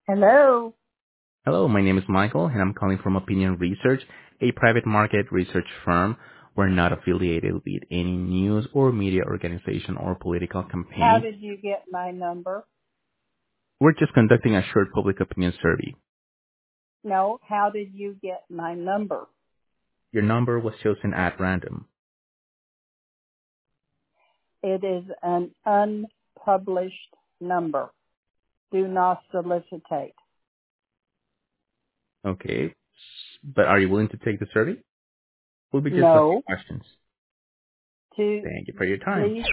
Hello. Hello, my name is Michael, and I'm calling from Opinion Research, a private market research firm. We're not affiliated with any news or media organization or political How campaign. did you get my number? We're just conducting a short public opinion survey. No, how did you get my number? Your number was chosen at random. It is an unpublished number. Do not solicitate. Okay, but are you willing to take the survey? We'll be just asking No. questions. To Thank you for your time. please